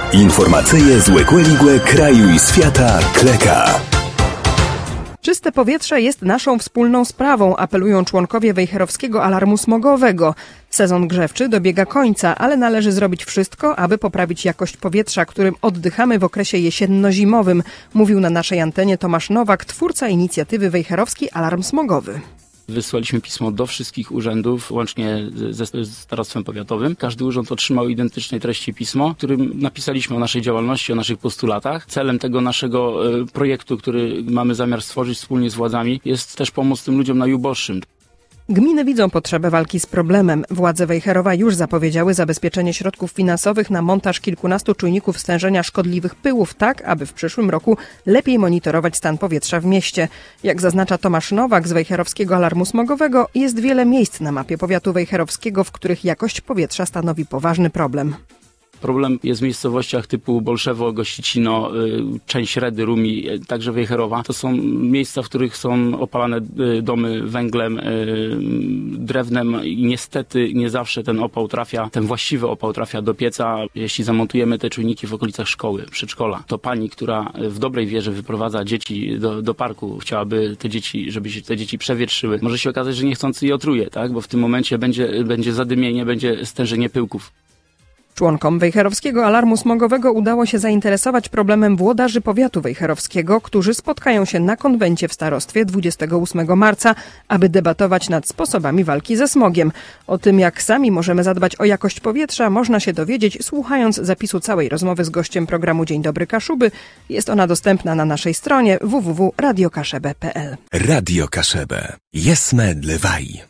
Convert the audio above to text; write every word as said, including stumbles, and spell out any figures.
Informacyje z Łekłe kraju i świata Kleka. Czyste powietrze jest naszą wspólną sprawą, apelują członkowie Wejherowskiego Alarmu Smogowego. Sezon grzewczy dobiega końca, ale należy zrobić wszystko, aby poprawić jakość powietrza, którym oddychamy w okresie jesienno-zimowym, mówił na naszej antenie Tomasz Nowak, twórca inicjatywy Wejherowski Alarm Smogowy. Wysłaliśmy pismo do wszystkich urzędów, łącznie ze starostwem powiatowym. Każdy urząd otrzymał identycznej treści pismo, w którym napisaliśmy o naszej działalności, o naszych postulatach. Celem tego naszego projektu, który mamy zamiar stworzyć wspólnie z władzami, jest też pomoc tym ludziom najuboższym. Gminy widzą potrzebę walki z problemem. Władze Wejherowa już zapowiedziały zabezpieczenie środków finansowych na montaż kilkunastu czujników stężenia szkodliwych pyłów, tak aby w przyszłym roku lepiej monitorować stan powietrza w mieście. Jak zaznacza Tomasz Nowak z Wejherowskiego Alarmu Smogowego, jest wiele miejsc na mapie powiatu wejherowskiego, w których jakość powietrza stanowi poważny problem. Problem jest w miejscowościach typu Bolszewo, Gościcino, część Redy, Rumi, także Wejherowa. To są miejsca, w których są opalane domy węglem, drewnem i niestety nie zawsze ten opał trafia, ten właściwy opał trafia do pieca. Jeśli zamontujemy te czujniki w okolicach szkoły, przedszkola, to pani, która w dobrej wierze wyprowadza dzieci do, do parku, chciałaby te dzieci, żeby się te dzieci przewietrzyły, może się okazać, że niechcący je otruje, tak? Bo w tym momencie będzie, będzie zadymienie, będzie stężenie pyłków. Członkom Wejherowskiego Alarmu Smogowego udało się zainteresować problemem włodarzy powiatu wejherowskiego, którzy spotkają się na konwencie w starostwie dwudziestego ósmego marca, aby debatować nad sposobami walki ze smogiem. O tym, jak sami możemy zadbać o jakość powietrza, można się dowiedzieć, słuchając zapisu całej rozmowy z gościem programu Dzień Dobry Kaszuby. Jest ona dostępna na naszej stronie w w w kropka radio kaszebę kropka p l. Radio Kaszebę. Jesme dlewaj.